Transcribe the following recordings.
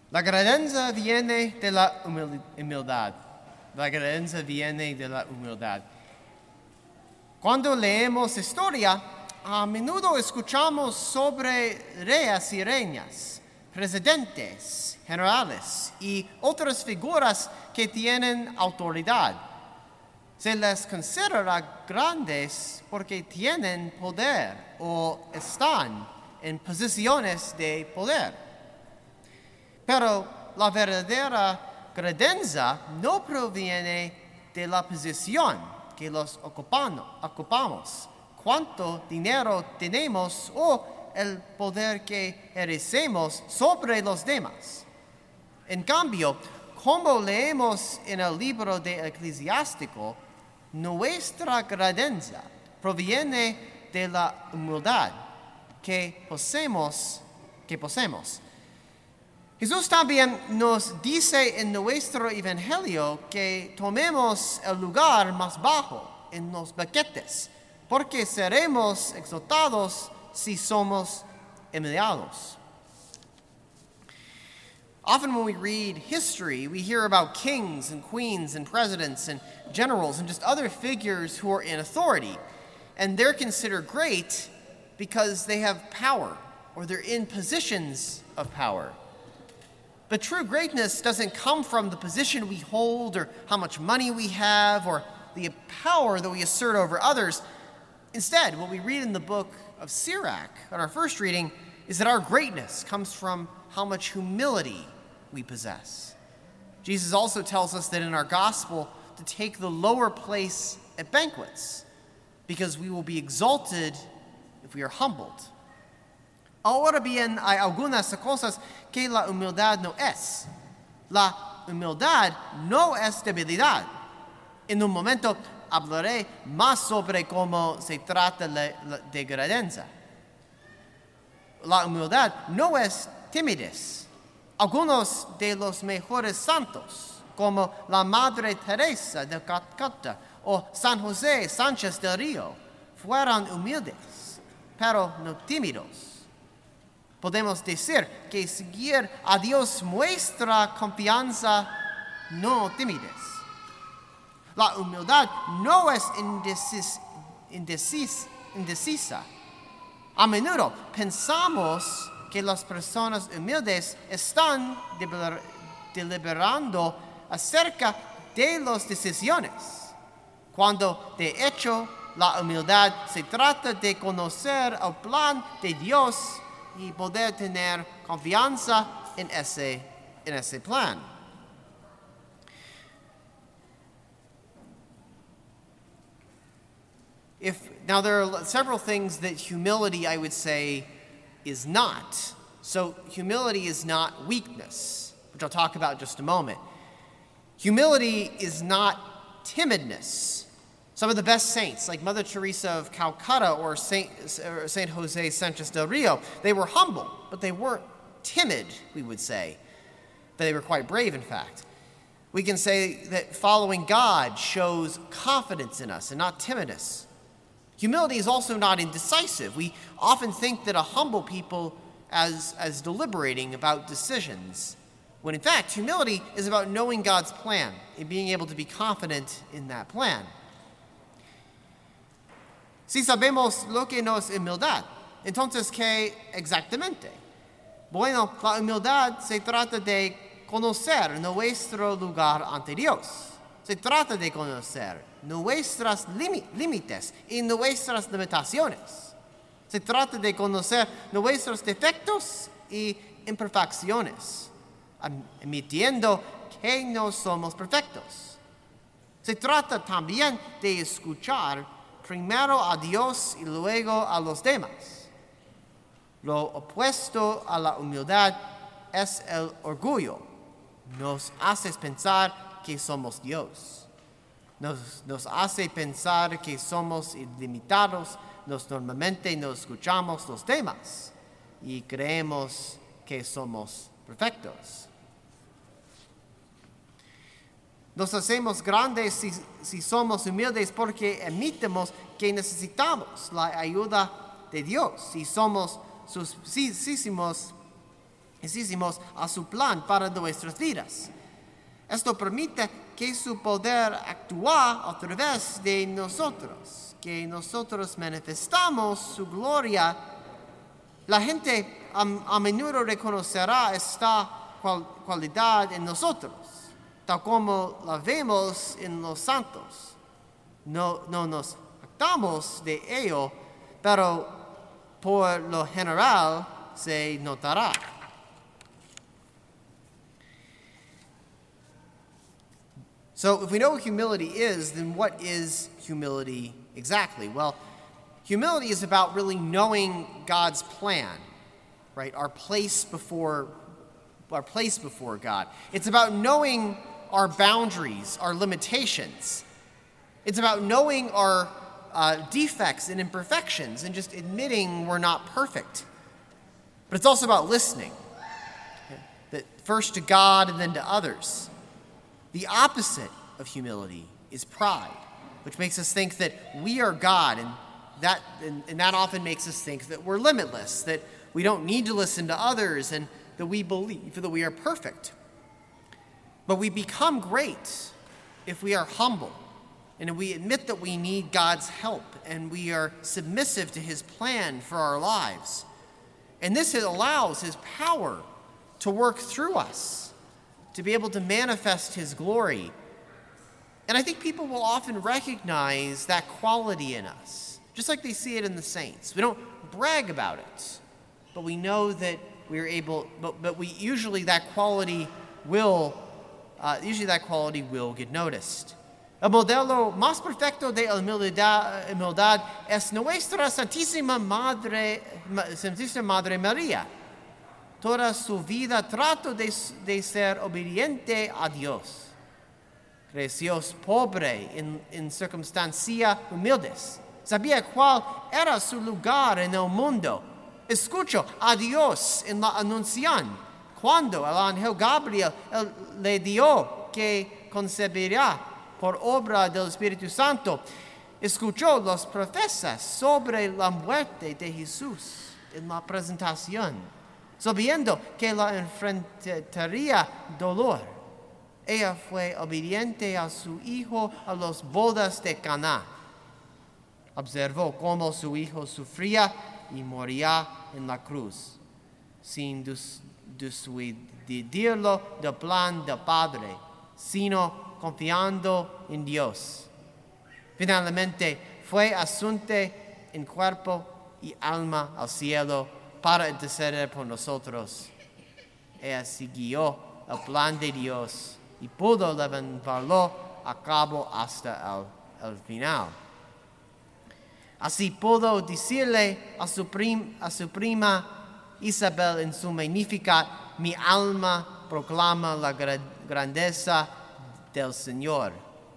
La grandeza viene de la humildad. La grandeza viene de la humildad. Cuando leemos historia, a menudo escuchamos sobre reyes y reinas, presidentes, generales y otras figuras que tienen autoridad. Se les considera grandes porque tienen poder o están en posiciones de poder. Pero la verdadera grandeza no proviene de la posición que los ocupamos, cuánto dinero tenemos o el poder que ejercemos sobre los demás. En cambio, como leemos en el libro de Eclesiástico, nuestra grandeza proviene de la humildad que poseemos. Jesús también nos dice en nuestro evangelio que tomemos el lugar más bajo en los banquetes, porque seremos exaltados si somos humiliados. Often when we read history, we hear about kings and queens and presidents and generals and just other figures who are in authority. And they're considered great because they have power or they're in positions of power. But true greatness doesn't come from the position we hold or how much money we have or the power that we assert over others. Instead, what we read in the book of Sirach, in our first reading, is that our greatness comes from how much humility we possess. Jesus also tells us that in our gospel to take the lower place at banquets because we will be exalted if we are humbled. Ahora bien, hay algunas cosas que la humildad no es. La humildad no es debilidad. En un momento hablaré más sobre cómo se trata de grandeza. La humildad no es timidez. Algunos de los mejores santos, como la Madre Teresa de Calcuta o San José Sánchez del Río, fueron humildes, pero no tímidos. Podemos decir que seguir a Dios muestra confianza, no timidez. La humildad no es indecisa. A menudo pensamos que las personas humildes están deliberando acerca de las decisiones, cuando de hecho la humildad se trata de conocer el plan de Dios y poder tener confianza en ese plan. Now there are several things that humility, I would say, is not. So humility is not weakness, which I'll talk about in just a moment. Humility is not timidness. Some of the best saints, like Mother Teresa of Calcutta or Saint Jose Sanchez del Rio, they were humble, but they weren't timid, we would say. They were quite brave, in fact. We can say that following God shows confidence in us and not timidness. Humility is also not indecisive. We often think that a humble people as deliberating about decisions, when in fact, humility is about knowing God's plan and being able to be confident in that plan. Si sabemos lo que no es humildad, entonces, ¿qué exactamente? Bueno, la humildad se trata de conocer nuestro lugar ante Dios. Se trata de conocer nuestros límites y nuestras limitaciones. Se trata de conocer nuestros defectos y imperfecciones, admitiendo que no somos perfectos. Se trata también de escuchar primero a Dios y luego a los demás. Lo opuesto a la humildad es el orgullo. Nos hace pensar que somos Dios. Nos hace pensar que somos ilimitados. Normalmente no escuchamos los demás y creemos que somos perfectos. Nos hacemos grandes si somos humildes porque admitimos que necesitamos la ayuda de Dios. Si somos hicimos a su plan para nuestras vidas. Esto permite que su poder actúe a través de nosotros, que nosotros manifestamos su gloria. La gente a menudo reconocerá esta cualidad en nosotros, tal como la vemos en los santos. No nos actamos de ello, pero por lo general se notará. So if we know what humility is, then what is humility exactly? Well, humility is about really knowing God's plan, right? Our place before God. It's about knowing our boundaries, our limitations. It's about knowing our defects and imperfections and just admitting we're not perfect. But it's also about listening, okay? That first to God and then to others. The opposite of humility is pride, which makes us think that we are God, and that often makes us think that we're limitless, that we don't need to listen to others, and that we believe that we are perfect. But we become great if we are humble, and we admit that we need God's help, and we are submissive to his plan for our lives. And this allows his power to work through us, to be able to manifest his glory. And I think people will often recognize that quality in us, just like they see it in the saints. We don't brag about it, but we know that we're able, but we usually that quality will get noticed. El modelo más perfecto de humildad es nuestra Santísima Madre María. Toda su vida trató de ser obediente a Dios. Creció pobre en circunstancias humildes. Sabía cuál era su lugar en el mundo. Escuchó a Dios en la anunciación. Cuando el ángel Gabriel le dio que concebiría por obra del Espíritu Santo, escuchó los profetas sobre la muerte de Jesús en la presentación. Sabiendo que la enfrentaría dolor, ella fue obediente a su hijo a las bodas de Caná. Observó cómo su hijo sufría y moría en la cruz, sin descuidarlo del plan del Padre, sino confiando en Dios. Finalmente fue asunto en cuerpo y alma al cielo para interceder por nosotros. Ella siguió el plan de Dios y pudo llevarlo a cabo hasta el final. Así pudo decirle a su prima Isabel en su Magnificat: mi alma proclama la grandeza del Señor.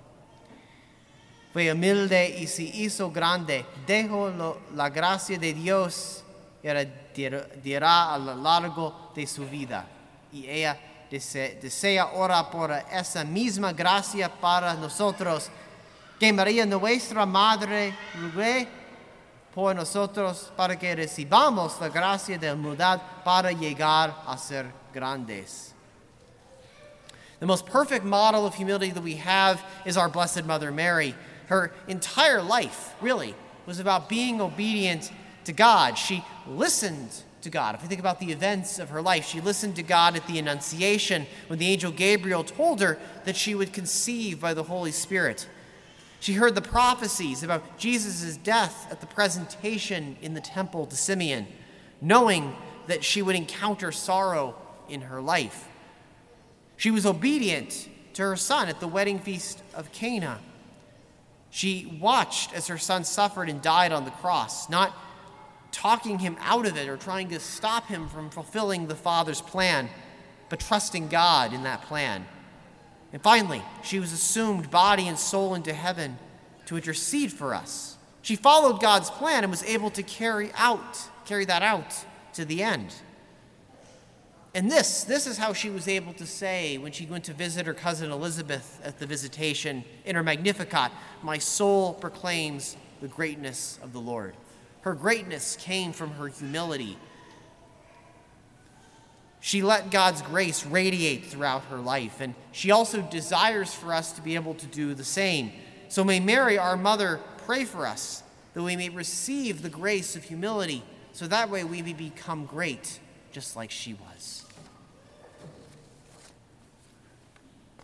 Fue humilde y se hizo grande. Dejó la gracia de Dios dirá a lo largo de su vida. Y ella desea orar por esa misma gracia para nosotros. Que María, nuestra Madre, ruegue por nosotros para que recibamos la gracia de humildad para llegar a ser grandes. The most perfect model of humility that we have is our Blessed Mother Mary. Her entire life, really, was about being obedient to God. She listened to God. If we think about the events of her life, she listened to God at the Annunciation when the angel Gabriel told her that she would conceive by the Holy Spirit. She heard the prophecies about Jesus' death at the presentation in the temple to Simeon, knowing that she would encounter sorrow in her life. She was obedient to her son at the wedding feast of Cana. She watched as her son suffered and died on the cross, not talking him out of it or trying to stop him from fulfilling the Father's plan, but trusting God in that plan. And finally, she was assumed body and soul into heaven to intercede for us. She followed God's plan and was able to carry that out to the end. And this is how she was able to say when she went to visit her cousin Elizabeth at the visitation in her Magnificat, "My soul proclaims the greatness of the Lord." Her greatness came from her humility. She let God's grace radiate throughout her life, and she also desires for us to be able to do the same. So may Mary, our mother, pray for us, that we may receive the grace of humility, so that way we may become great, just like she was.